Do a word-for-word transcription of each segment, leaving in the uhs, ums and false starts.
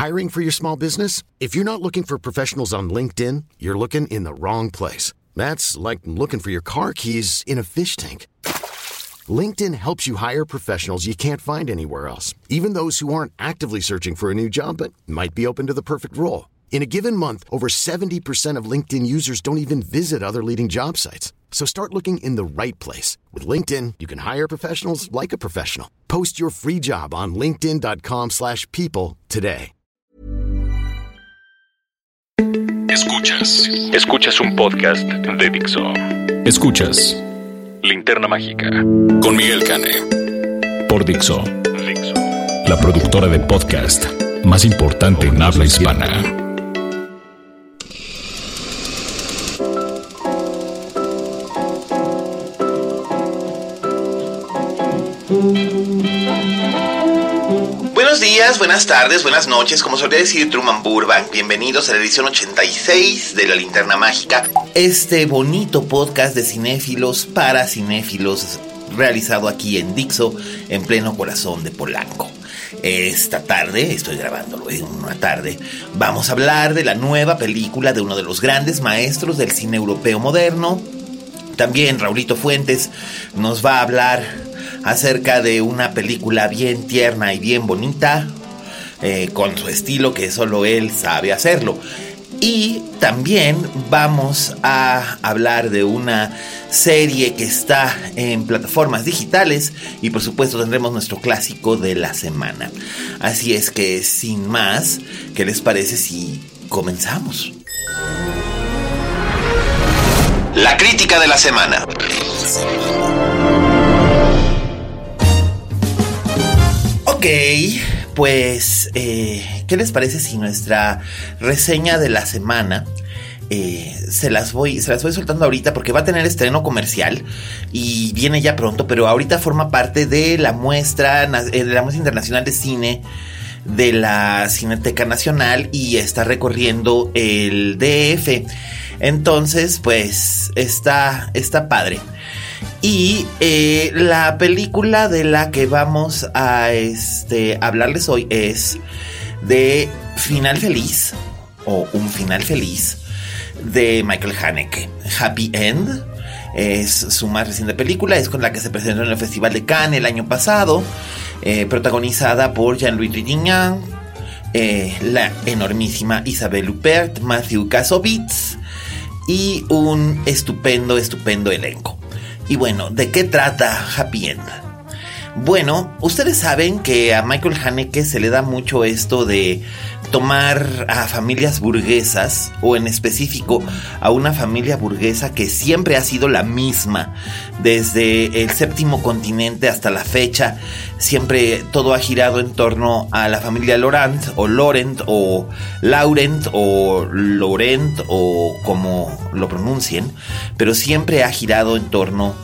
Hiring for your small business? If you're not looking for professionals on LinkedIn, you're looking in the wrong place. That's like looking for your car keys in a fish tank. LinkedIn helps you hire professionals you can't find anywhere else, even those who aren't actively searching for a new job but might be open to the perfect role. In a given month, over seventy percent of LinkedIn users don't even visit other leading job sites. So start looking in the right place. With LinkedIn, you can hire professionals like a professional. Post your free job on linkedin dot com slash people today. Escuchas. Escuchas un podcast de Dixo. Escuchas Linterna Mágica con Miguel Cane por Dixo, Dixo, la productora de podcast más importante en habla hispana. Buenos días, buenas tardes, buenas noches, como solía decir Truman Burbank. Bienvenidos a la edición ochenta y seis de La Linterna Mágica, este bonito podcast de cinéfilos para cinéfilos, realizado aquí en Dixo, en pleno corazón de Polanco. Esta tarde, estoy grabándolo en una tarde, vamos a hablar de la nueva película de uno de los grandes maestros del cine europeo moderno. También Raulito Fuentes nos va a hablar acerca de una película bien tierna y bien bonita, eh, con su estilo que solo él sabe hacerlo. Y también vamos a hablar de una serie que está en plataformas digitales y por supuesto tendremos nuestro clásico de la semana. Así es que sin más, ¿qué les parece si comenzamos? La crítica de la semana. Ok, pues, eh, ¿qué les parece si nuestra reseña de la semana eh, se las voy, se las voy soltando ahorita porque va a tener estreno comercial y viene ya pronto, pero ahorita forma parte de la muestra, de la muestra internacional de cine de la Cineteca Nacional y está recorriendo el D F. Entonces, pues, está, está padre. Y eh, la película de la que vamos a este, hablarles hoy es de Final Feliz, o Un Final Feliz, de Michael Haneke. Happy End es su más reciente película, es con la que se presentó en el Festival de Cannes el año pasado, eh, protagonizada por Jean-Louis Trintignant, eh, la enormísima Isabelle Huppert, Matthew Kassovitz y un estupendo, estupendo elenco. Y bueno, ¿de qué trata Happy End? Bueno, ustedes saben que a Michael Haneke se le da mucho esto de tomar a familias burguesas, o en específico a una familia burguesa que siempre ha sido la misma desde el séptimo continente hasta la fecha. Siempre todo ha girado en torno a la familia Laurent o Laurent o Laurent o Laurent o como lo pronuncien, pero siempre ha girado en torno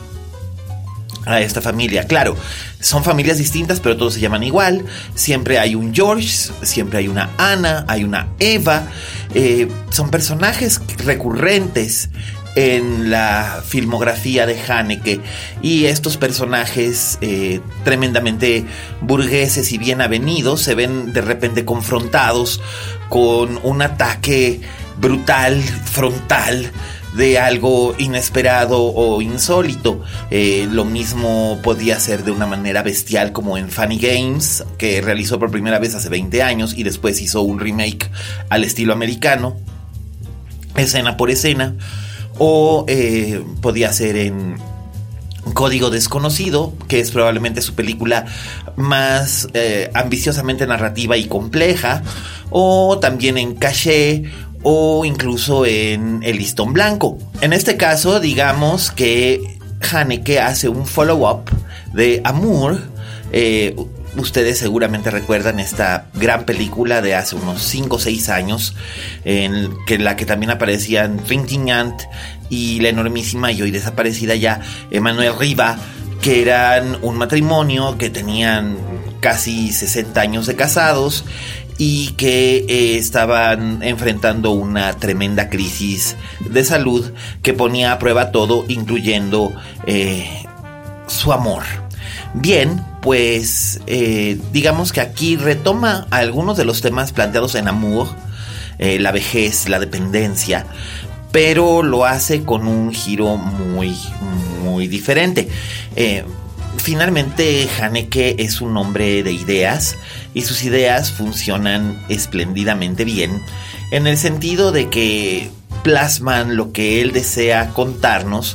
a esta familia. Claro, son familias distintas, pero todos se llaman igual. Siempre hay un George, siempre hay una Anna, hay una Eva. Eh, son personajes recurrentes en la filmografía de Haneke. Y estos personajes eh, tremendamente burgueses y bien avenidos se ven de repente confrontados con un ataque brutal, frontal, de algo inesperado o insólito. Eh, lo mismo podía ser de una manera bestial como en Funny Games, que realizó por primera vez hace veinte años y después hizo un remake al estilo americano, escena por escena. O eh, podía ser en Código Desconocido, que es probablemente su película más eh, ambiciosamente narrativa y compleja. O también en Caché, o incluso en El Listón Blanco. En este caso, digamos que Haneke hace un follow-up de Amour. Eh, ustedes seguramente recuerdan esta gran película de hace unos cinco o seis años, en que, la que también aparecían Trintignant y la enormísima y hoy desaparecida ya Emmanuelle Riva, que eran un matrimonio que tenían casi sesenta años de casados y que eh, estaban enfrentando una tremenda crisis de salud que ponía a prueba todo, incluyendo eh, su amor. Bien, pues eh, digamos que aquí retoma algunos de los temas planteados en Amour, eh, la vejez, la dependencia, pero lo hace con un giro muy, muy diferente. Eh, finalmente, Haneke es un hombre de ideas y sus ideas funcionan espléndidamente bien, en el sentido de que plasman lo que él desea contarnos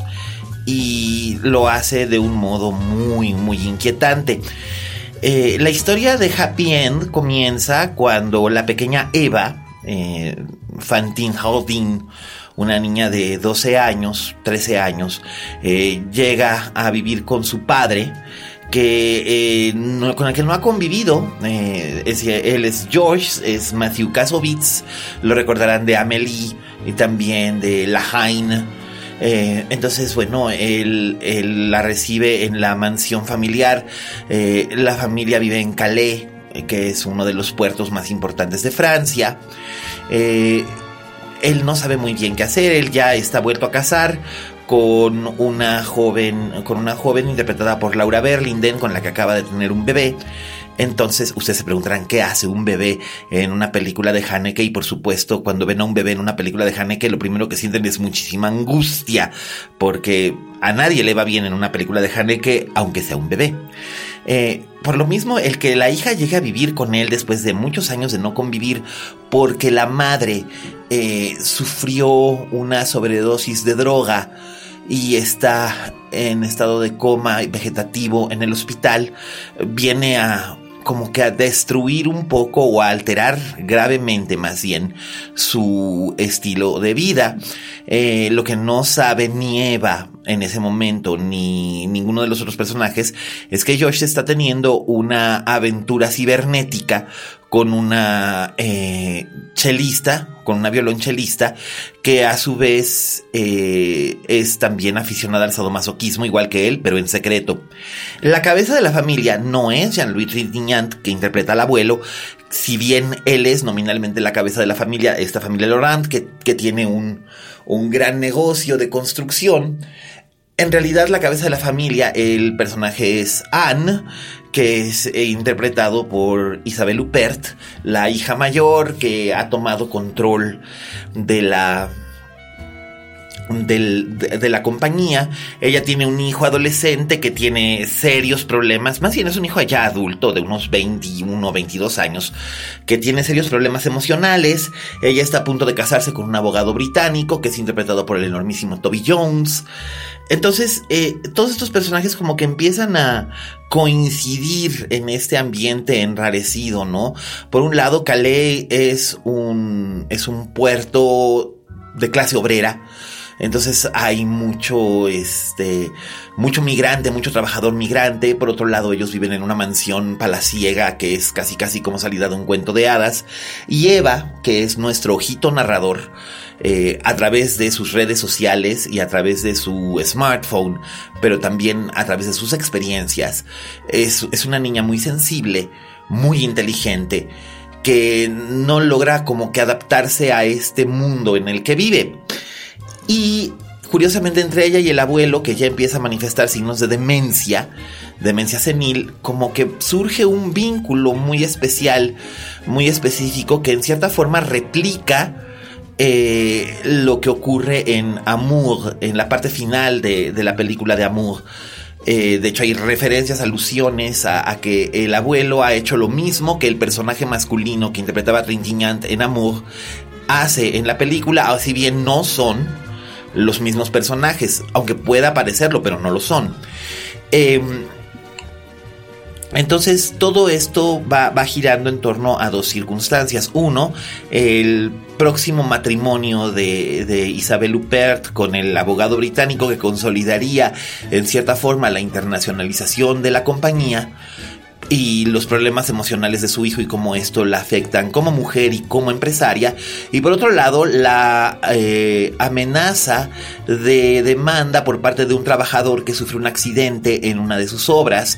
y lo hace de un modo muy, muy inquietante. Eh, la historia de Happy End comienza cuando la pequeña Eva, eh, Fantine Haldane, una niña de doce años, trece años, eh, llega a vivir con su padre, que eh, no, con el que no ha convivido. Eh, es, él es George, es Matthew Kassovitz, lo recordarán de Amélie y también de La Haine. Eh, entonces, bueno, él, él la recibe en la mansión familiar. Eh, la familia vive en Calais, que es uno de los puertos más importantes de Francia. Eh, él no sabe muy bien qué hacer. Él ya está vuelto a casar con una joven, con una joven interpretada por Laura Berlinden, con la que acaba de tener un bebé. Entonces, ustedes se preguntarán qué hace un bebé en una película de Haneke, y por supuesto, cuando ven a un bebé en una película de Haneke, lo primero que sienten es muchísima angustia, porque a nadie le va bien en una película de Haneke, aunque sea un bebé. Eh, por lo mismo, el que la hija llegue a vivir con él después de muchos años de no convivir, porque la madre eh, sufrió una sobredosis de droga y está en estado de coma vegetativo en el hospital, viene a como que a destruir un poco o a alterar gravemente más bien su estilo de vida. Eh, lo que no sabe ni Eva en ese momento, ni ninguno de los otros personajes, es que Josh está teniendo una aventura cibernética con una eh, chelista, con una violonchelista, que a su vez eh, es también aficionada al sadomasoquismo, igual que él, pero en secreto. La cabeza de la familia no es Jean-Louis Trintignant, que interpreta al abuelo, si bien él es nominalmente la cabeza de la familia, esta familia Laurent, que, que tiene un, un gran negocio de construcción. En realidad, la cabeza de la familia, el personaje es Anne, que es eh, interpretado por Isabelle Huppert, la hija mayor que ha tomado control de la del, de, de la compañía. Ella tiene un hijo adolescente que tiene serios problemas, más bien es un hijo ya adulto de unos veintiuno, veintidós años, que tiene serios problemas emocionales. Ella está a punto de casarse con un abogado británico que es interpretado por el enormísimo Toby Jones. Entonces, eh, todos estos personajes como que empiezan a coincidir en este ambiente enrarecido, ¿no? Por un lado, Calais es un, es un puerto de clase obrera. Entonces hay mucho, este, mucho migrante, mucho trabajador migrante. Por otro lado, ellos viven en una mansión palaciega que es casi casi como salida de un cuento de hadas. Y Eva, que es nuestro ojito narrador, eh, a través de sus redes sociales y a través de su smartphone, pero también a través de sus experiencias, es, es una niña muy sensible, muy inteligente, que no logra como que adaptarse a este mundo en el que vive. Y curiosamente, entre ella y el abuelo, que ya empieza a manifestar signos de demencia, demencia senil, como que surge un vínculo muy especial, muy específico, que en cierta forma replica eh, lo que ocurre en Amour, en la parte final de, de la película de Amour. Eh, de hecho, hay referencias, alusiones a, a que el abuelo ha hecho lo mismo que el personaje masculino que interpretaba a Trintignant en Amour hace en la película, si bien no son los mismos personajes, aunque pueda parecerlo, pero no lo son. Eh, entonces, todo esto va, va girando en torno a dos circunstancias. Uno, el próximo matrimonio de, de Isabelle Huppert con el abogado británico, que consolidaría en cierta forma la internacionalización de la compañía, y los problemas emocionales de su hijo y cómo esto la afectan como mujer y como empresaria. Y por otro lado, la eh, amenaza de demanda por parte de un trabajador que sufre un accidente en una de sus obras,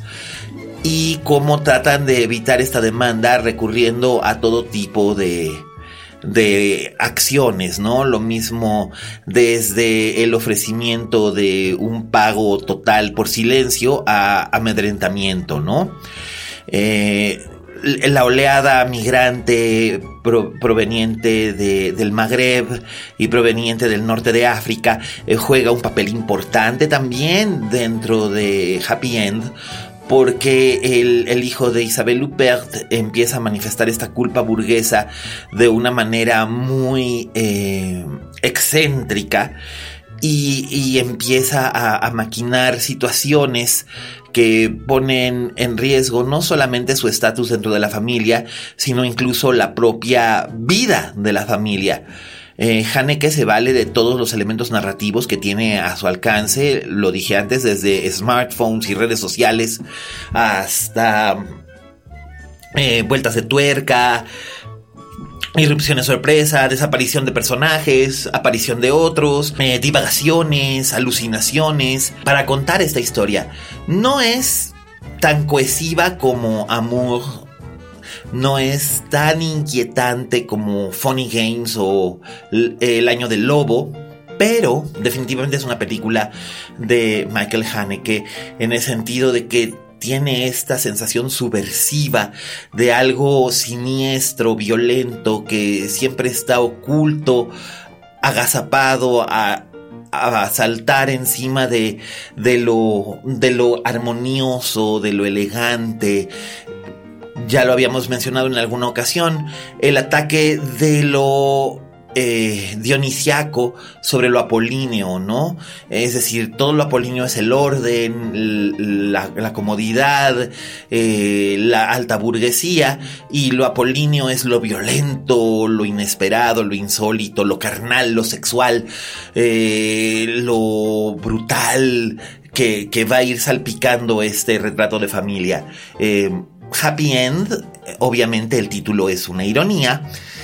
y cómo tratan de evitar esta demanda recurriendo a todo tipo de, de acciones, ¿no? Lo mismo desde el ofrecimiento de un pago total por silencio a amedrentamiento, ¿no? Eh, la oleada migrante pro, proveniente de, del Magreb y proveniente del norte de África eh, juega un papel importante también dentro de Happy End, porque el, el hijo de Isabelle Huppert empieza a manifestar esta culpa burguesa de una manera muy eh, excéntrica y, y empieza a, a maquinar situaciones que ponen en riesgo no solamente su estatus dentro de la familia, sino incluso la propia vida de la familia. Eh, Haneke se vale de todos los elementos narrativos que tiene a su alcance, lo dije antes, desde smartphones y redes sociales hasta eh, vueltas de tuerca, irrupciones sorpresa, desaparición de personajes, aparición de otros, eh, divagaciones, alucinaciones, para contar esta historia. No es tan cohesiva como Amour, no es tan inquietante como Funny Games o El Año del Lobo, pero definitivamente es una película de Michael Haneke en el sentido de que tiene esta sensación subversiva de algo siniestro, violento, que siempre está oculto, agazapado a, a saltar encima de, de, lo, de lo armonioso, de lo elegante. Ya lo habíamos mencionado en alguna ocasión, el ataque de lo eh, dionisiaco sobre lo apolíneo, ¿no? Es decir, todo lo apolíneo es el orden, la, la comodidad, eh, la alta burguesía, y lo apolíneo es lo violento, lo inesperado, lo insólito, lo carnal, lo sexual, eh, lo brutal, que, que va a ir salpicando este retrato de familia. Eh, Happy End, obviamente el título es una ironía,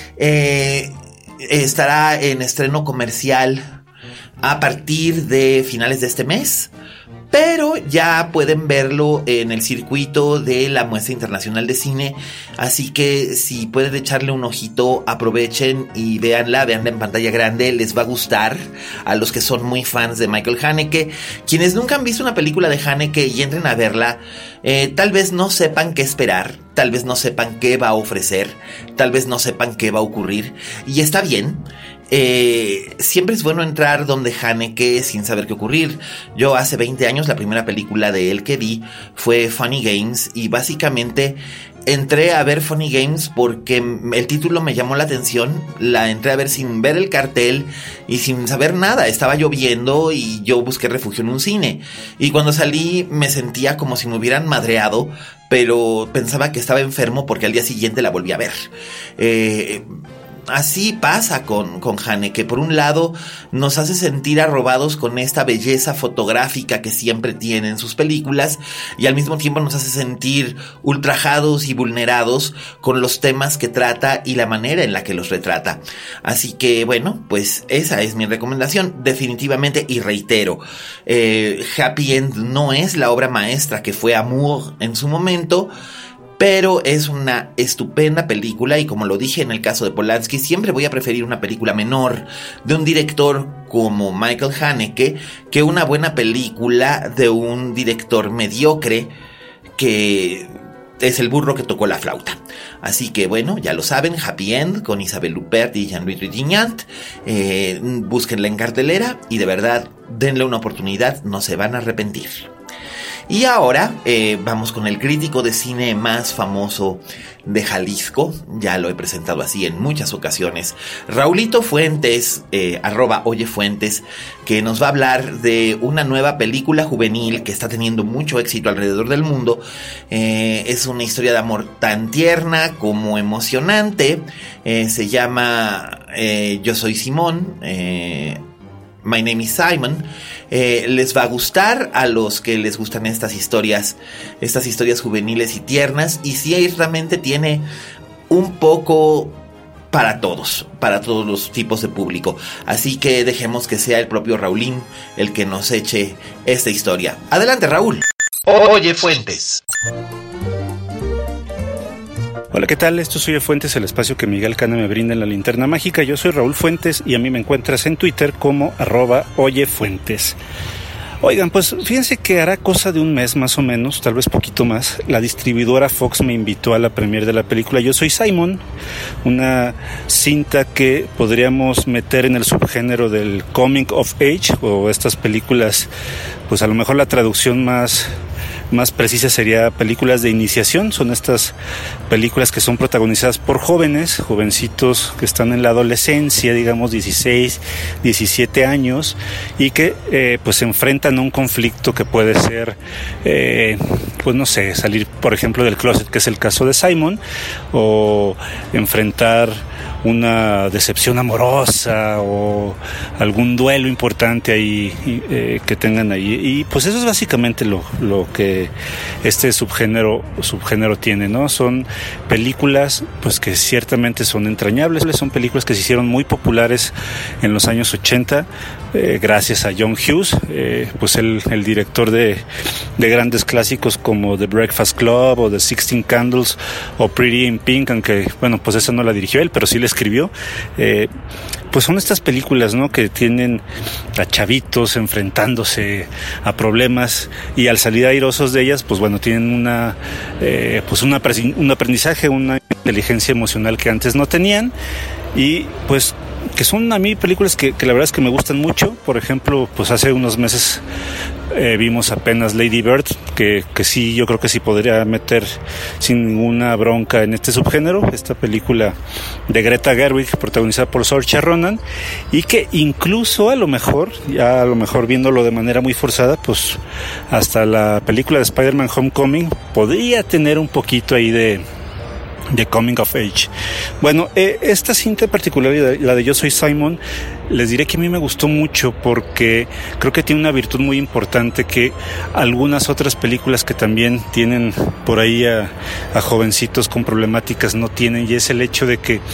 eh, estará en estreno comercial a partir de finales de este mes, pero ya pueden verlo en el circuito de la Muestra Internacional de Cine, así que si pueden echarle un ojito, aprovechen y véanla, véanla en pantalla grande, les va a gustar a los que son muy fans de Michael Haneke. Quienes nunca han visto una película de Haneke y entren a verla, eh, tal vez no sepan qué esperar, tal vez no sepan qué va a ofrecer, tal vez no sepan qué va a ocurrir, y está bien. Eh, siempre es bueno entrar donde Haneke sin saber qué ocurrir. Yo hace veinte años la primera película de él que vi fue Funny Games, y básicamente entré a ver Funny Games porque el título me llamó la atención. La entré a ver sin ver el cartel y sin saber nada. Estaba lloviendo y yo busqué refugio en un cine, y cuando salí me sentía como si me hubieran madreado, pero pensaba que estaba enfermo porque al día siguiente la volví a ver. Eh... Así pasa con, con Haneke. Por un lado, nos hace sentir arrobados con esta belleza fotográfica que siempre tiene en sus películas, y al mismo tiempo nos hace sentir ultrajados y vulnerados con los temas que trata y la manera en la que los retrata. Así que, bueno, pues esa es mi recomendación, definitivamente, y reitero, eh, Happy End no es la obra maestra que fue Amour en su momento, pero es una estupenda película, y como lo dije en el caso de Polanski, siempre voy a preferir una película menor de un director como Michael Haneke que una buena película de un director mediocre que es el burro que tocó la flauta. Así que bueno, ya lo saben, Happy End con Isabelle Huppert y Jean-Louis Trintignant. Eh, búsquenla en cartelera y de verdad denle una oportunidad, no se van a arrepentir. Y ahora eh, vamos con el crítico de cine más famoso de Jalisco. Ya lo he presentado así en muchas ocasiones, Raulito Fuentes, eh, arroba Oye Fuentes, que nos va a hablar de una nueva película juvenil que está teniendo mucho éxito alrededor del mundo. Eh, es una historia de amor tan tierna como emocionante. Eh, se llama eh, Yo Soy Simón, eh, My Name is Simon. Eh, les va a gustar a los que les gustan estas historias, estas historias juveniles y tiernas, y ciertamente tiene un poco para todos, para todos los tipos de público. Así que dejemos que sea el propio Raulín el que nos eche esta historia. Adelante, Raúl. Oye, Fuentes. Hola, ¿qué tal? Esto es Oye Fuentes, el espacio que Miguel Cane me brinda en la Linterna Mágica. Yo soy Raúl Fuentes y a mí me encuentras en Twitter como arroba Oye Fuentes. Oigan, pues fíjense que hará cosa de un mes más o menos, tal vez poquito más, la distribuidora Fox me invitó a la premiere de la película Yo Soy Simon, una cinta que podríamos meter en el subgénero del Coming of Age, o estas películas, pues a lo mejor la traducción más... más precisa sería películas de iniciación. Son estas películas que son protagonizadas por jóvenes, jovencitos que están en la adolescencia, digamos dieciséis, diecisiete años, y que eh, pues se enfrentan a un conflicto que puede ser, eh, pues no sé, salir por ejemplo del closet, que es el caso de Simon, o enfrentar una decepción amorosa o algún duelo importante ahí eh, que tengan ahí, y pues eso es básicamente lo, lo que este subgénero subgénero tiene, ¿no? Son películas pues que ciertamente son entrañables, son películas que se hicieron muy populares en los años ochenta, eh, gracias a John Hughes, eh, pues el, el director de, de grandes clásicos como The Breakfast Club o The Sixteen Candles o Pretty in Pink, aunque bueno, pues esa no la dirigió él, pero sí la escribió. Eh, pues son estas películas, ¿no?, que tienen a chavitos enfrentándose a problemas y al salir airosos de ellas, pues bueno, tienen una eh, pues una, un aprendizaje, una inteligencia emocional que antes no tenían, y pues que son a mí películas que, que la verdad es que me gustan mucho. Por ejemplo, pues hace unos meses eh, vimos apenas Lady Bird, que, que sí, yo creo que sí podría meter sin ninguna bronca en este subgénero, esta película de Greta Gerwig, protagonizada por Saoirse Ronan, y que incluso a lo mejor, ya a lo mejor viéndolo de manera muy forzada, pues hasta la película de Spider-Man Homecoming podría tener un poquito ahí de de Coming of Age. Bueno, eh, esta cinta en particular, la de Yo Soy Simon, les diré que a mí me gustó mucho porque creo que tiene una virtud muy importante que algunas otras películas que también tienen por ahí a, a jovencitos con problemáticas no tienen, y es el hecho de que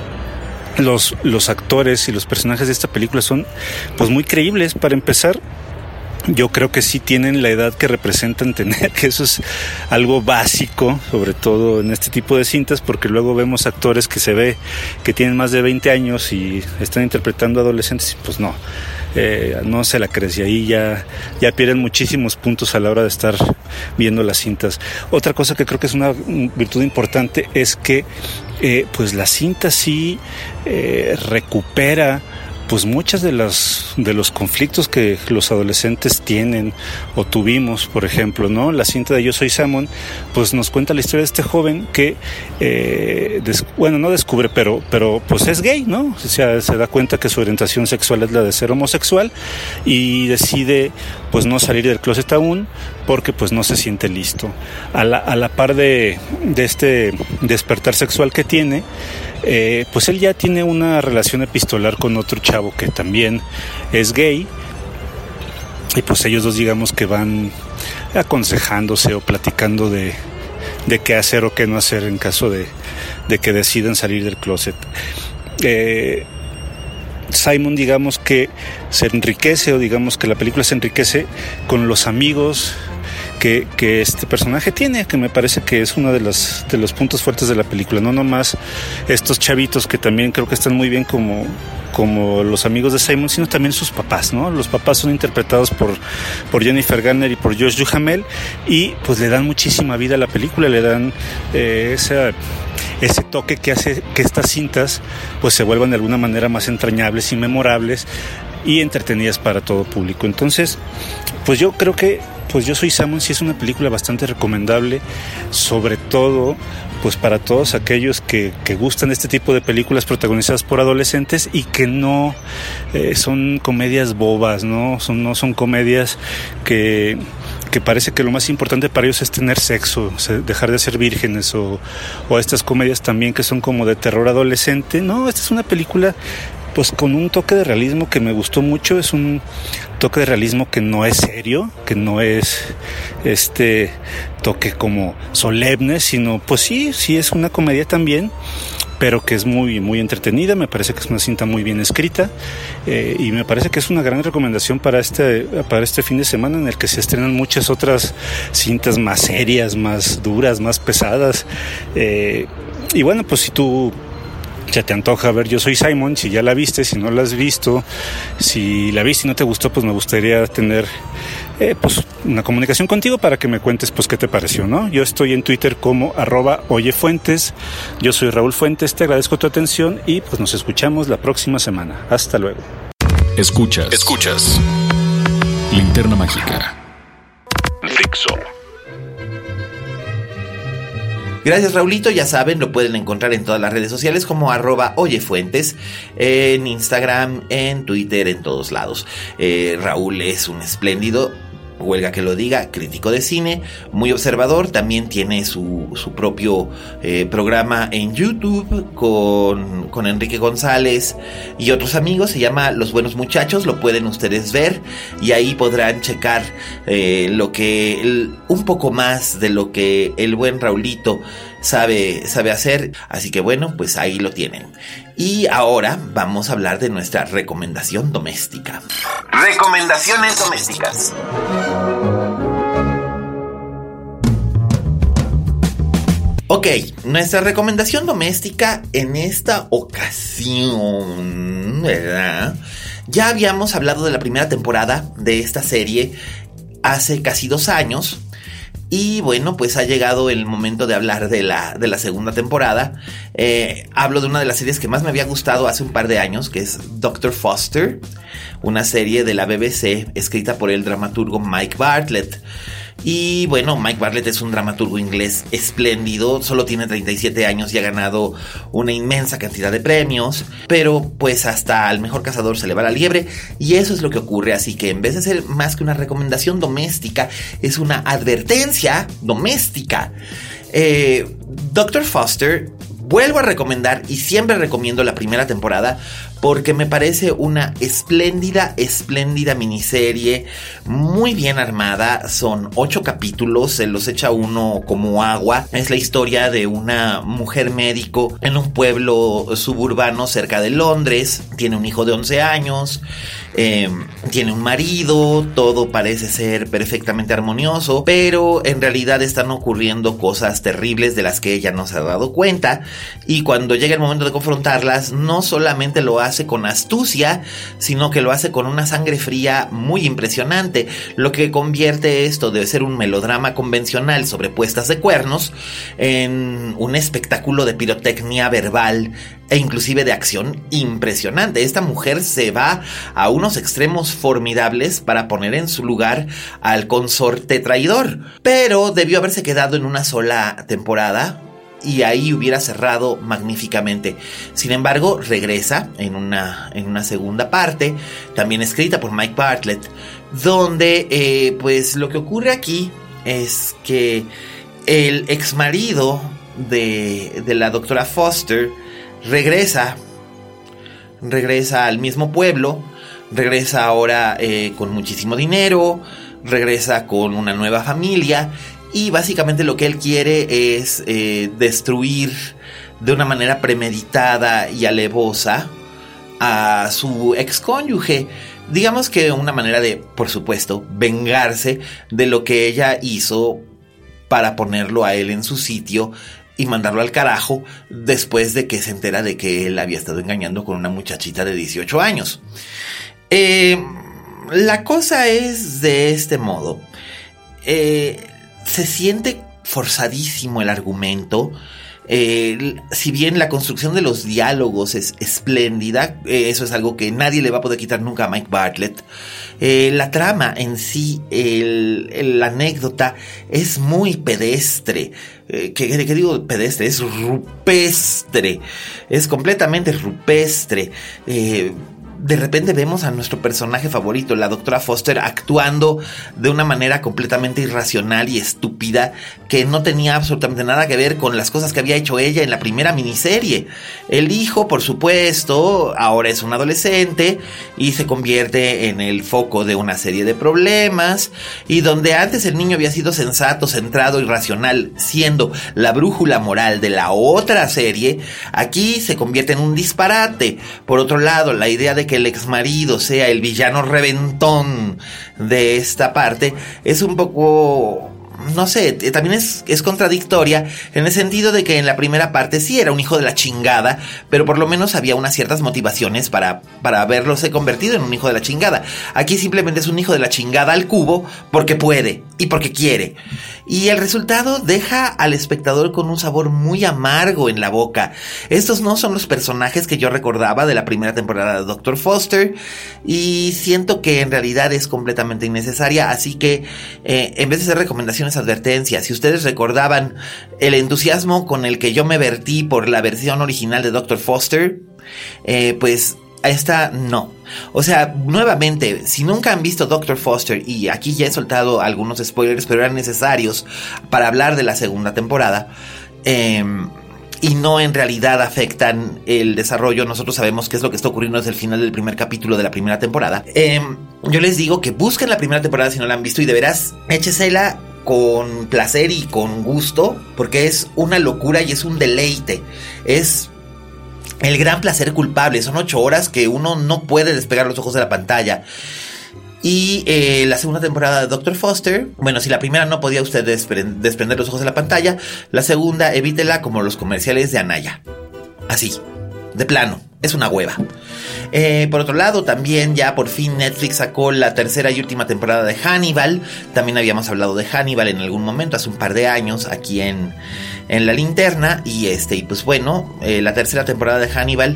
los, los actores y los personajes de esta película son pues muy creíbles. Para empezar, yo creo que sí tienen la edad que representan tener, que eso es algo básico, sobre todo en este tipo de cintas, porque luego vemos actores que se ve que tienen más de veinte años y están interpretando adolescentes, y pues no, eh, no se la crees, y ahí ya, ya pierden muchísimos puntos a la hora de estar viendo las cintas. Otra cosa que creo que es una virtud importante es que eh, pues la cinta sí eh, recupera pues muchas de las de los conflictos que los adolescentes tienen o tuvimos. Por ejemplo, ¿no?, la cinta de Yo Soy Simon pues nos cuenta la historia de este joven que eh, des, bueno, no descubre, pero pero pues es gay, ¿no? O sea, se da cuenta que su orientación sexual es la de ser homosexual y decide pues no salir del closet aún porque pues no se siente listo. A la, a la par de, de este despertar sexual que tiene, Eh, pues él ya tiene una relación epistolar con otro chavo que también es gay, y pues ellos dos digamos que van aconsejándose o platicando de, de qué hacer o qué no hacer en caso de, de que decidan salir del closet. Eh, Simon digamos que se enriquece, o digamos que la película se enriquece con los amigos Que, que este personaje tiene, que me parece que es uno de los, de los puntos fuertes de la película. No nomás estos chavitos que también creo que están muy bien como, como los amigos de Simon, sino también sus papás, ¿no? Los papás son interpretados por, por Jennifer Garner y por Josh Duhamel, y pues le dan muchísima vida a la película, le dan eh, esa, ese toque que hace que estas cintas pues se vuelvan de alguna manera más entrañables y memorables y entretenidas para todo público. Entonces, pues yo creo que pues Yo Soy Simon sí es una película bastante recomendable, sobre todo pues para todos aquellos que, que gustan de este tipo de películas protagonizadas por adolescentes y que no eh, son comedias bobas, ¿no? Son, no son comedias que, que parece que lo más importante para ellos es tener sexo, dejar de ser vírgenes, o, o estas comedias también que son como de terror adolescente. No, esta es una película pues con un toque de realismo que me gustó mucho. Es un toque de realismo que no es serio, que no es este toque como solemne, sino pues sí, sí es una comedia también, pero que es muy, muy entretenida. Me parece que es una cinta muy bien escrita, eh, y me parece que es una gran recomendación para este, para este fin de semana, en el que se estrenan muchas otras cintas más serias, más duras, más pesadas. Eh, y bueno, pues si tú ya te antoja ver Yo Soy Simon, si ya la viste, si no la has visto, si la viste y no te gustó, pues me gustaría tener eh, pues una comunicación contigo para que me cuentes pues qué te pareció, ¿no? Yo estoy en Twitter como arroba oyefuentes, yo soy Raúl Fuentes, te agradezco tu atención y pues nos escuchamos la próxima semana. Hasta luego. Escuchas, escuchas Linterna Mágica. Dixo. Gracias, Raulito. Ya saben, lo pueden encontrar en todas las redes sociales como arroba oyefuentes, en Instagram, en Twitter, en todos lados. Eh, Raúl es un espléndido, huelga que lo diga, crítico de cine, muy observador. También tiene su, su propio eh, programa en YouTube con, con Enrique González y otros amigos. Se llama Los Buenos Muchachos. Lo pueden ustedes ver y ahí podrán checar eh, lo que el, un poco más de lo que el buen Raulito sabe, sabe hacer. Así que bueno, pues ahí lo tienen. Y ahora vamos a hablar de nuestra recomendación doméstica. Recomendaciones domésticas. Ok, nuestra recomendación doméstica en esta ocasión, ¿verdad? Ya habíamos hablado de la primera temporada de esta serie hace casi dos años. Y bueno, pues ha llegado el momento de hablar de la, de la segunda temporada. Eh, hablo de una de las series que más me había gustado hace un par de años, que es doctor Foster, una serie de la B B C escrita por el dramaturgo Mike Bartlett. Y bueno, Mike Bartlett es un dramaturgo inglés espléndido, solo tiene treinta y siete años y ha ganado una inmensa cantidad de premios, pero pues hasta al mejor cazador se le va la liebre y eso es lo que ocurre, así que en vez de ser más que una recomendación doméstica, es una advertencia doméstica. Eh, doctor Foster, vuelvo a recomendar y siempre recomiendo la primera temporada porque me parece una espléndida, espléndida miniserie, muy bien armada. Son ocho capítulos, se los echa uno como agua. Es la historia de una mujer médico en un pueblo suburbano cerca de Londres. Tiene un hijo de once años, eh, tiene un marido, todo parece ser perfectamente armonioso, pero en realidad están ocurriendo cosas terribles de las que ella no se ha dado cuenta. Y cuando llega el momento de confrontarlas, no solamente lo hace con astucia, sino que lo hace con una sangre fría muy impresionante, lo que convierte esto de ser un melodrama convencional sobre puestas de cuernos en un espectáculo de pirotecnia verbal e inclusive de acción impresionante. Esta mujer se va a unos extremos formidables para poner en su lugar al consorte traidor, pero debió haberse quedado en una sola temporada y ahí hubiera cerrado magníficamente. Sin embargo, regresa en una, en una segunda parte, también escrita por Mike Bartlett, donde eh, pues lo que ocurre aquí es que el exmarido de, de la doctora Foster regresa, regresa al mismo pueblo, regresa ahora eh, con muchísimo dinero, regresa con una nueva familia. Y básicamente lo que él quiere es eh, destruir de una manera premeditada y alevosa a su excónyuge. Digamos que una manera de, por supuesto, vengarse de lo que ella hizo para ponerlo a él en su sitio y mandarlo al carajo después de que se entera de que él había estado engañando con una muchachita de dieciocho años. Eh, la cosa es de este modo. Eh... Se siente forzadísimo el argumento. Eh, si bien la construcción de los diálogos es espléndida, eh, eso es algo que nadie le va a poder quitar nunca a Mike Bartlett. Eh, la trama en sí, el, el, la anécdota es muy pedestre. Eh, ¿qué, ¿Qué digo pedestre? Es rupestre. Es completamente rupestre. Eh, De repente vemos a nuestro personaje favorito, la doctora Foster, actuando de una manera completamente irracional y estúpida que no tenía absolutamente nada que ver con las cosas que había hecho ella en la primera miniserie. El hijo, por supuesto, ahora es un adolescente y se convierte en el foco de una serie de problemas, y donde antes el niño había sido sensato, centrado y racional, siendo la brújula moral de la otra serie, aquí se convierte en un disparate. Por otro lado, la idea de que el exmarido sea el villano reventón de esta parte es un poco no sé, también es, es contradictoria en el sentido de que en la primera parte sí era un hijo de la chingada, pero por lo menos había unas ciertas motivaciones para, para haberlo se convertido en un hijo de la chingada. Aquí simplemente es un hijo de la chingada al cubo porque puede y porque quiere. Y el resultado deja al espectador con un sabor muy amargo en la boca. Estos no son los personajes que yo recordaba de la primera temporada de doctor Foster y siento que en realidad es completamente innecesaria, así que eh, en vez de hacer recomendaciones, advertencias. Si ustedes recordaban el entusiasmo con el que yo me vertí por la versión original de doctor Foster, eh, pues esta no. O sea, nuevamente, si nunca han visto doctor Foster, y aquí ya he soltado algunos spoilers, pero eran necesarios para hablar de la segunda temporada, eh, y no en realidad afectan el desarrollo, nosotros sabemos qué es lo que está ocurriendo desde el final del primer capítulo de la primera temporada, eh, yo les digo que busquen la primera temporada si no la han visto y de veras échesela con placer y con gusto, porque es una locura y es un deleite. Es el gran placer culpable. Son ocho horas que uno no puede despegar los ojos de la pantalla. Y eh, la segunda temporada de doctor Foster, bueno, si la primera no podía usted despre- desprender los ojos de la pantalla, la segunda evítela como los comerciales de Anaya. Así, de plano, es una hueva. Eh, por otro lado, también ya por fin Netflix sacó la tercera y última temporada de Hannibal. También habíamos hablado de Hannibal en algún momento, hace un par de años, aquí en, en La Linterna. Y este, y pues bueno, eh, la tercera temporada de Hannibal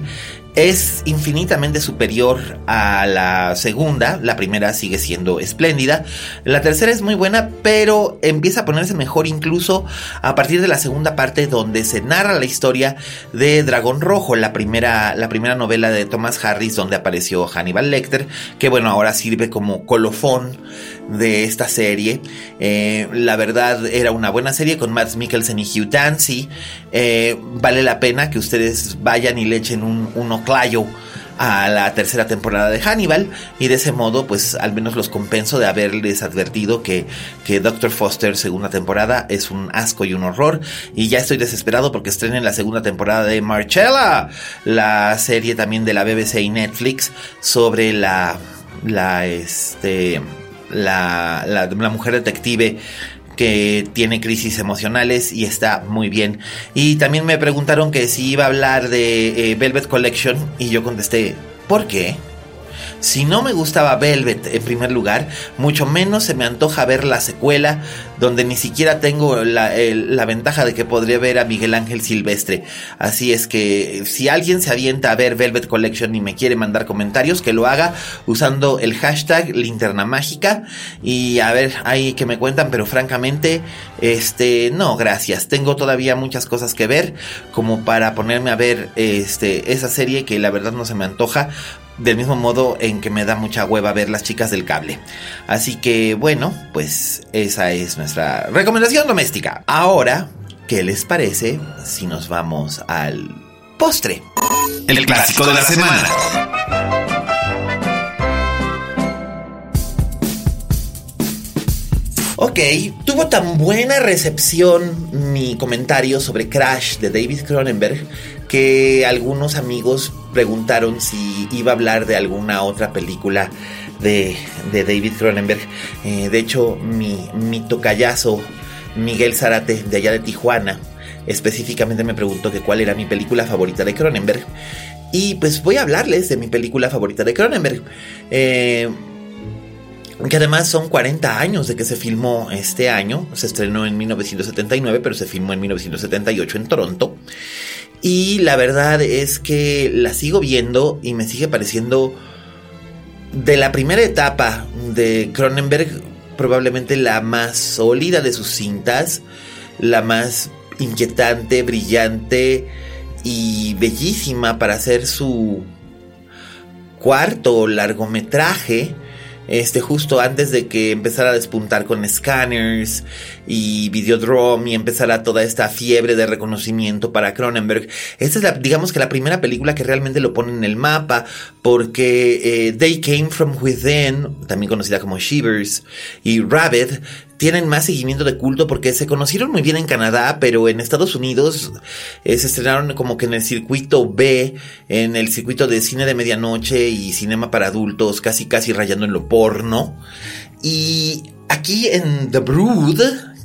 es infinitamente superior a la segunda. La primera sigue siendo espléndida. La tercera es muy buena, pero empieza a ponerse mejor incluso a partir de la segunda parte, donde se narra la historia de Dragón Rojo, la primera, la primera novela de Thomas Harris, donde apareció Hannibal Lecter, que bueno, ahora sirve como colofón de esta serie. Eh, la verdad era una buena serie con Mads Mikkelsen y Hugh Dancy. Eh, vale la pena que ustedes vayan y le echen un, un oclayo a la tercera temporada de Hannibal, y de ese modo pues al menos los compenso de haberles advertido que, que doctor Foster segunda temporada es un asco y un horror, y ya estoy desesperado porque estrenen la segunda temporada de Marcella, la serie también de la B B C y Netflix sobre la la este la, la, la mujer detective que tiene crisis emocionales y está muy bien. Y también me preguntaron que si iba a hablar de eh, Velvet Collection, y yo contesté, ¿por qué? Si no me gustaba Velvet en primer lugar, mucho menos se me antoja ver la secuela, donde ni siquiera tengo la, el, la ventaja de que podría ver a Miguel Ángel Silvestre. Así es que si alguien se avienta a ver Velvet Collection y me quiere mandar comentarios, que lo haga usando el hashtag Linterna Mágica, y a ver ahí que me cuentan, pero francamente, este, no, gracias. Tengo todavía muchas cosas que ver como para ponerme a ver este, esa serie que la verdad no se me antoja, del mismo modo en que me da mucha hueva ver Las Chicas del Cable. Así que bueno, pues esa es nuestra recomendación doméstica. Ahora, ¿qué les parece si nos vamos al postre? El clásico de la semana. Ok, tuvo tan buena recepción mi comentario sobre Crash de David Cronenberg que algunos amigos preguntaron si iba a hablar de alguna otra película de, de David Cronenberg. Eh, de hecho, mi, mi tocayazo Miguel Zárate, de allá de Tijuana, específicamente me preguntó que cuál era mi película favorita de Cronenberg. Y pues voy a hablarles de mi película favorita de Cronenberg. Eh... que además son cuarenta años de que se filmó este año. Se estrenó en mil novecientos setenta y nueve, pero se filmó en mil novecientos setenta y ocho en Toronto. Y la verdad es que la sigo viendo y me sigue pareciendo, de la primera etapa de Cronenberg, probablemente la más sólida de sus cintas, la más inquietante, brillante y bellísima para hacer su cuarto largometraje. Este, justo antes de que empezara a despuntar con Scanners y Videodrome y empezara toda esta fiebre de reconocimiento para Cronenberg. Esta es la, digamos que la primera película que realmente lo pone en el mapa, porque eh, They Came From Within, también conocida como Shivers, y Rabid, tienen más seguimiento de culto porque se conocieron muy bien en Canadá, pero en Estados Unidos eh, se estrenaron como que en el circuito B, en el circuito de cine de medianoche y cinema para adultos, casi casi rayando en lo porno. Y aquí en The Brood,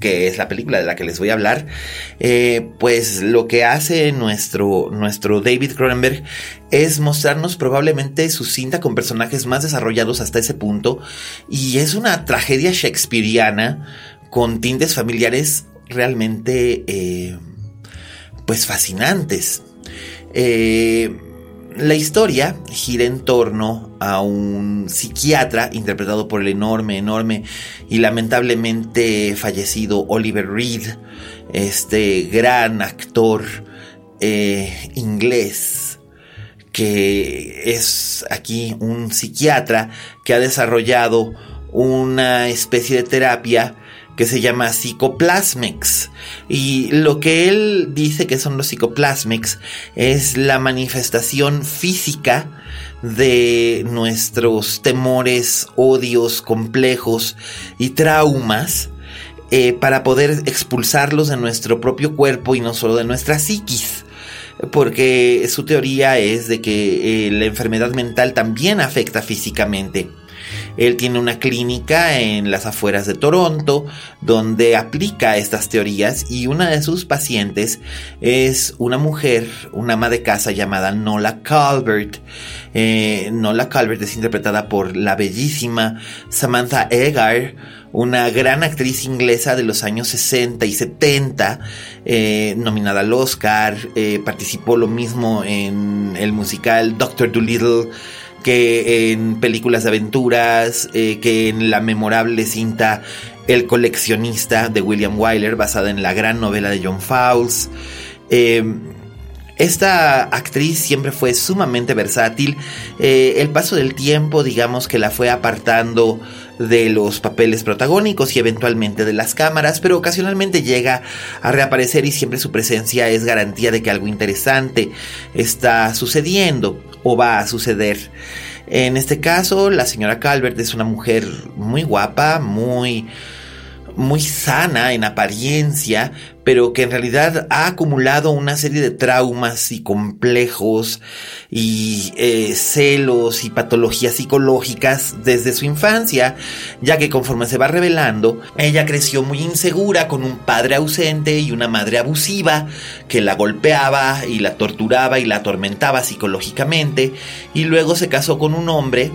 que es la película de la que les voy a hablar, eh, pues lo que hace nuestro, nuestro David Cronenberg es mostrarnos probablemente su cinta con personajes más desarrollados hasta ese punto, y es una tragedia shakespeariana con tintes familiares realmente eh, pues fascinantes. Eh, la historia gira en torno a un psiquiatra interpretado por el enorme, enorme y lamentablemente fallecido Oliver Reed, este gran actor eh, inglés, que es aquí un psiquiatra que ha desarrollado una especie de terapia que se llama Psychoplasmics, y lo que él dice que son los Psychoplasmics es la manifestación física de nuestros temores, odios, complejos y traumas, eh, para poder expulsarlos de nuestro propio cuerpo y no solo de nuestra psiquis, porque su teoría es de que eh, la enfermedad mental también afecta físicamente. Él tiene una clínica en las afueras de Toronto donde aplica estas teorías, y una de sus pacientes es una mujer, una ama de casa llamada Nola Calvert. Eh, Nola Calvert es interpretada por la bellísima Samantha Eggar, una gran actriz inglesa de los años sesenta y setenta, eh, nominada al Oscar. Eh, participó lo mismo en el musical Doctor Dolittle, que en películas de aventuras, eh, que en la memorable cinta El coleccionista de William Wyler, basada en la gran novela de John Fowles. Eh, Esta actriz siempre fue sumamente versátil. Eh, el paso del tiempo, digamos que la fue apartando de los papeles protagónicos y eventualmente de las cámaras, pero ocasionalmente llega a reaparecer, y siempre su presencia es garantía de que algo interesante está sucediendo o va a suceder. En este caso, la señora Calvert es una mujer muy guapa, muy... muy sana en apariencia, pero que en realidad ha acumulado una serie de traumas y complejos y eh, celos y patologías psicológicas desde su infancia, ya que conforme se va revelando, ella creció muy insegura, con un padre ausente y una madre abusiva que la golpeaba y la torturaba y la atormentaba psicológicamente, y luego se casó con un hombre,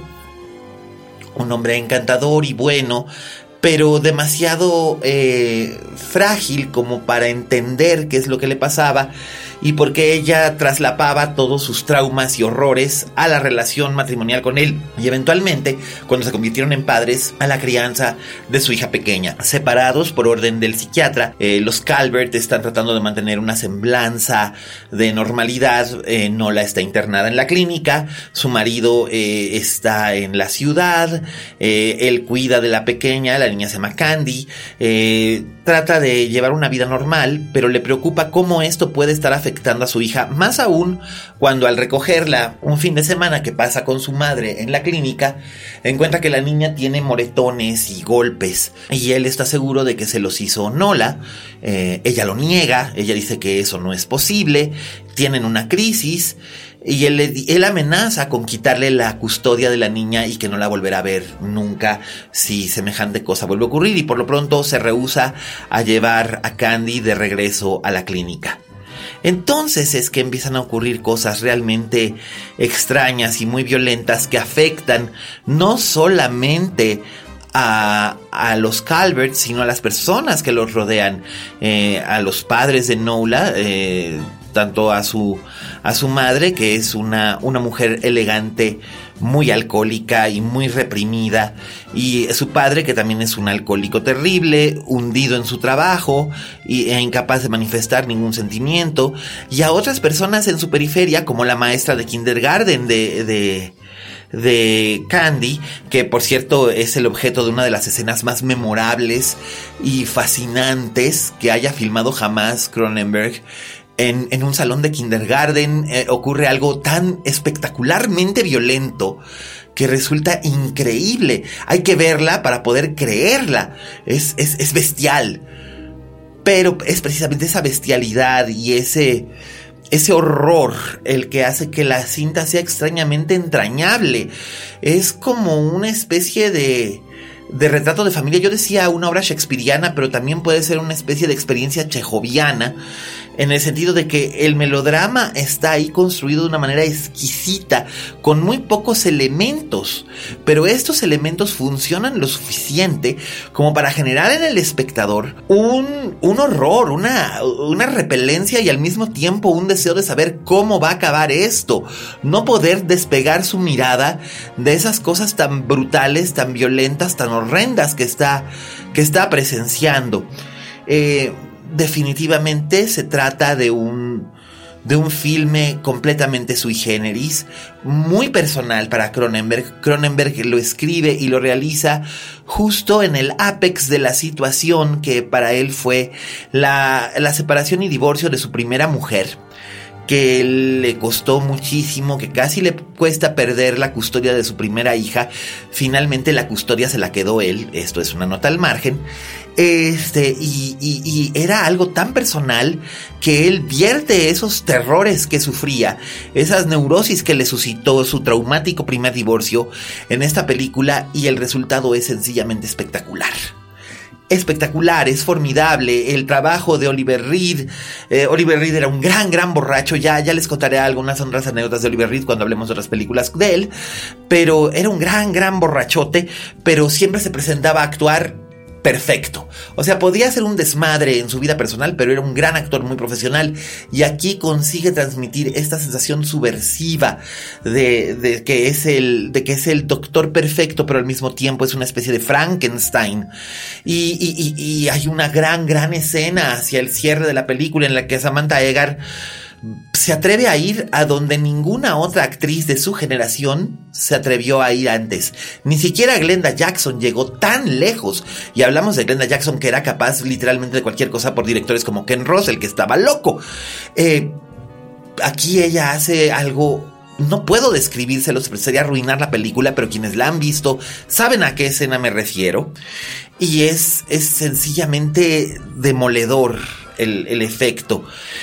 un hombre encantador y bueno, pero demasiado eh, frágil como para entender qué es lo que le pasaba, y porque ella traslapaba todos sus traumas y horrores a la relación matrimonial con él, y eventualmente, cuando se convirtieron en padres, a la crianza de su hija pequeña. Separados por orden del psiquiatra, eh, los Calvert están tratando de mantener una semblanza de normalidad. eh, Nola está internada en la clínica, su marido eh, está en la ciudad, eh, él cuida de la pequeña, la niña se llama Candy, eh, trata de llevar una vida normal, pero le preocupa cómo esto puede estar afectando a su hija, más aún cuando al recogerla un fin de semana que pasa con su madre en la clínica, encuentra que la niña tiene moretones y golpes, y él está seguro de que se los hizo Nola. Eh, ella lo niega, ella dice que eso no es posible, tienen una crisis, y él, él amenaza con quitarle la custodia de la niña y que no la volverá a ver nunca si semejante cosa vuelve a ocurrir, y por lo pronto se rehúsa a llevar a Candy de regreso a la clínica. Entonces es que empiezan a ocurrir cosas realmente extrañas y muy violentas que afectan no solamente a, a los Calvert, sino a las personas que los rodean, eh, a los padres de Nola, eh, tanto a su, a su madre, que es una, una mujer elegante, muy alcohólica y muy reprimida, y su padre, que también es un alcohólico terrible, hundido en su trabajo y, e incapaz de manifestar ningún sentimiento, y a otras personas en su periferia, como la maestra de kindergarten de... de de Candy, que por cierto es el objeto de una de las escenas más memorables y fascinantes que haya filmado jamás Cronenberg. En, en un salón de kindergarten eh, ocurre algo tan espectacularmente violento que resulta increíble. Hay que verla para poder creerla. Es, es, es bestial. Pero es precisamente esa bestialidad y ese... ese horror el que hace que la cinta sea extrañamente entrañable. Es como una especie de, de retrato de familia. Yo decía una obra shakespeariana, pero también puede ser una especie de experiencia chejoviana, en el sentido de que el melodrama está ahí construido de una manera exquisita, con muy pocos elementos, pero estos elementos funcionan lo suficiente como para generar en el espectador un, un horror, una, una repelencia y al mismo tiempo un deseo de saber cómo va a acabar esto. No poder despegar su mirada de esas cosas tan brutales, tan violentas, tan horrendas que está, que está presenciando. Eh... Definitivamente se trata de un, de un filme completamente sui generis, muy personal para Cronenberg. Cronenberg lo escribe y lo realiza justo en el ápex de la situación que para él fue la, la separación y divorcio de su primera mujer, que le costó muchísimo, que casi le cuesta perder la custodia de su primera hija. Finalmente la custodia se la quedó él, esto es una nota al margen. Este, y, y, y era algo tan personal que él vierte esos terrores que sufría, esas neurosis que le suscitó su traumático primer divorcio en esta película, y el resultado es sencillamente espectacular. Espectacular, es formidable el trabajo de Oliver Reed. eh, Oliver Reed era un gran, gran borracho. Ya, ya les contaré algunas otras anécdotas de Oliver Reed cuando hablemos de otras películas de él. Pero era un gran, gran borrachote, pero siempre se presentaba a actuar perfecto. O sea, podía ser un desmadre en su vida personal, pero era un gran actor muy profesional, y aquí consigue transmitir esta sensación subversiva de, de que es el, de que es el doctor perfecto, pero al mismo tiempo es una especie de Frankenstein. Y, y, y, y hay una gran, gran escena hacia el cierre de la película en la que Samantha Eggar se atreve a ir a donde ninguna otra actriz de su generación se atrevió a ir antes. Ni siquiera Glenda Jackson llegó tan lejos. Y hablamos de Glenda Jackson, que era capaz literalmente de cualquier cosa por directores como Ken Russell, que estaba loco. Eh, aquí ella hace algo... No puedo describírselo, sería arruinar la película, pero quienes la han visto saben a qué escena me refiero. Y es, es sencillamente demoledor el, el efecto.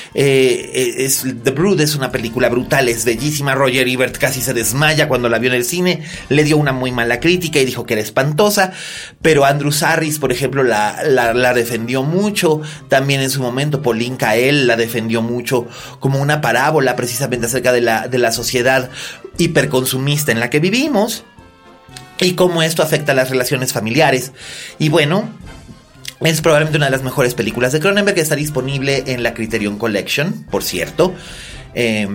Eh, es, The Brood es una película brutal, es bellísima. Roger Ebert casi se desmaya cuando la vio en el cine. Le dio una muy mala crítica y dijo que era espantosa. Pero Andrew Sarris, por ejemplo, la, la, la defendió mucho. También en su momento Pauline Kael la defendió mucho como una parábola precisamente acerca de la, de la sociedad hiperconsumista en la que vivimos y cómo esto afecta a las relaciones familiares. Y bueno, es probablemente una de las mejores películas de Cronenberg, que está disponible en la Criterion Collection, por cierto. Eh,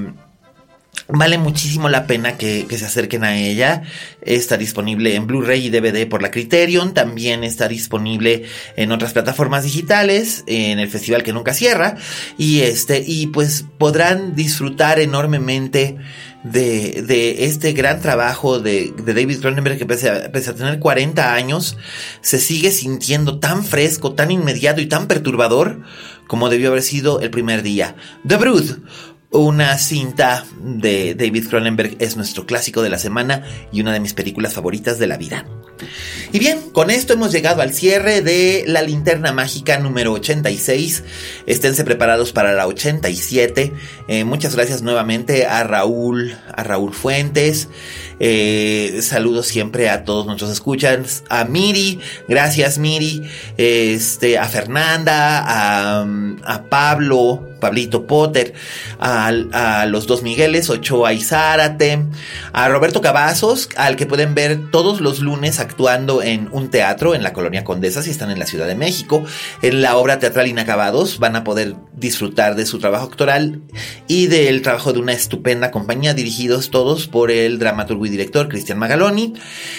vale muchísimo la pena que, que se acerquen a ella. Está disponible en Blu-ray y D V D por la Criterion. También está disponible en otras plataformas digitales, en el Festival que Nunca Cierra. Y este, y pues podrán disfrutar enormemente de, de este gran trabajo de, de David Cronenberg, que pese a, pese a tener cuarenta años, se sigue sintiendo tan fresco, tan inmediato y tan perturbador como debió haber sido el primer día. The Brood, una cinta de David Cronenberg, es nuestro clásico de la semana y una de mis películas favoritas de la vida. Y bien, con esto hemos llegado al cierre de La Linterna Mágica número ochenta y seis. Esténse preparados para la ochenta y siete. Eh, muchas gracias nuevamente a Raúl, a Raúl Fuentes. Eh, saludos siempre a todos nuestros escuchas. A Miri, gracias Miri. Este, a Fernanda, a, a Pablo, Pablito Potter, a, a los dos Migueles, Ochoa y Zárate, a Roberto Cavazos, al que pueden ver todos los lunes actuando en un teatro en la Colonia Condesa, si están en la Ciudad de México, en la obra teatral Inacabados. Van a poder disfrutar de su trabajo actoral y del trabajo de una estupenda compañía, dirigidos todos por el dramaturgo y director Cristian Magaloni.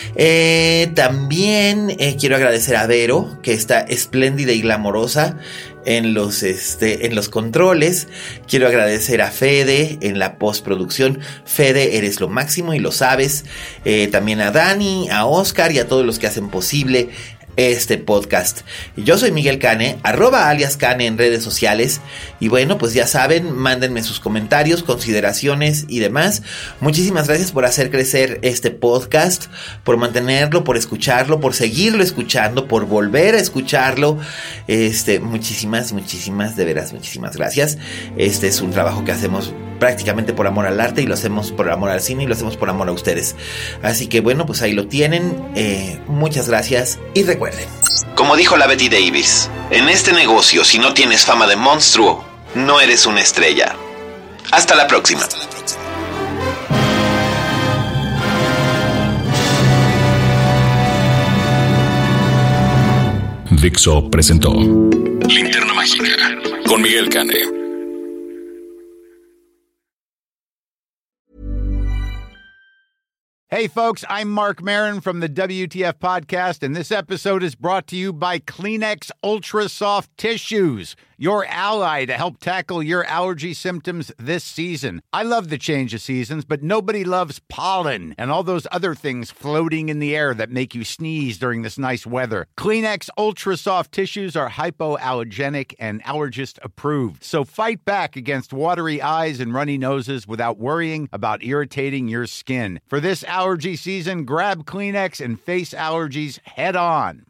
Eh, también eh, quiero agradecer a Vero, que está espléndida y glamorosa en los, este, en los controles. Quiero agradecer a Fede en la postproducción. Fede, eres lo máximo y lo sabes. Eh, también a Dani, a Oscar y a todos los que hacen posible este podcast. Yo soy Miguel Cane, arroba alias Cane en redes sociales. Y bueno, pues ya saben, mándenme sus comentarios, consideraciones y demás. Muchísimas gracias por hacer crecer este podcast, por mantenerlo, por escucharlo, por seguirlo escuchando, por volver a escucharlo. Este, muchísimas, muchísimas, de veras, muchísimas gracias. Este es un trabajo que hacemos prácticamente por amor al arte y lo hacemos por amor al cine y lo hacemos por amor a ustedes. Así que bueno, pues ahí lo tienen. Eh, muchas gracias y recuerden, como dijo la Betty Davis, en este negocio, si no tienes fama de monstruo, no eres una estrella. Hasta la próxima. Hasta la próxima. Dixo presentó Linterna Mágica con Miguel Cane. Hey folks, I'm Mark Maron from the W T F podcast, and this episode is brought to you by Kleenex Ultra Soft Tissues, your ally to help tackle your allergy symptoms this season. I love the change of seasons, but nobody loves pollen and all those other things floating in the air that make you sneeze during this nice weather. Kleenex Ultra Soft Tissues are hypoallergenic and allergist approved, so fight back against watery eyes and runny noses without worrying about irritating your skin. For this allergy season, grab Kleenex and face allergies head on.